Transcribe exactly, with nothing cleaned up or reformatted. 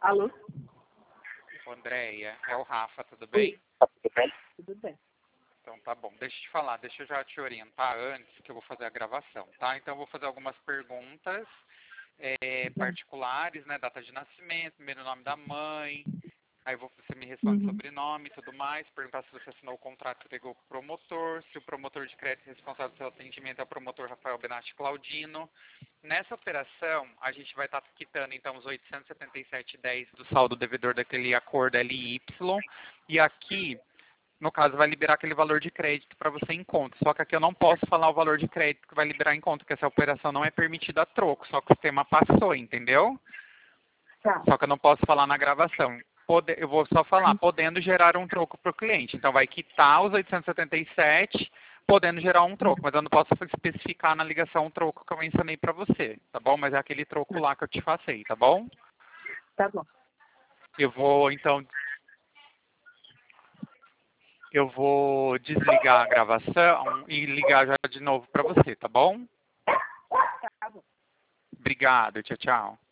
Alô? Andréia, é o Rafa, tudo bem? Tudo bem? Tudo bem. Então tá bom, deixa eu te falar, deixa eu já te orientar antes que eu vou fazer a gravação, tá? Então eu vou fazer algumas perguntas é, particulares, né? Data de nascimento, primeiro nome da mãe, aí vou, você me responde Uhum. sobrenome e tudo mais, perguntar se você assinou o contrato que pegou com o promotor, se o promotor de crédito responsável pelo atendimento é o promotor Rafael Benatti Claudino. Nessa operação, a gente vai estar quitando então os oitocentos e setenta e sete reais e dez centavos do saldo devedor daquele acordo L Y, e aqui, no caso, vai liberar aquele valor de crédito para você em conta. Só que aqui eu não posso falar o valor de crédito que vai liberar em conta, porque essa operação não é permitida a troco, só que o sistema passou, entendeu? Tá. Só que eu não posso falar na gravação. Pode, eu vou só falar, podendo gerar um troco para o cliente. Então vai quitar os oitocentos e setenta e sete, podendo gerar um troco. Mas eu não posso especificar na ligação o troco que eu mencionei para você, tá bom? Mas é aquele troco lá que eu te passei, tá bom? Tá bom. Eu vou, então, eu vou desligar a gravação e ligar já de novo para você, tá bom? Tá bom. Obrigado, tchau, tchau.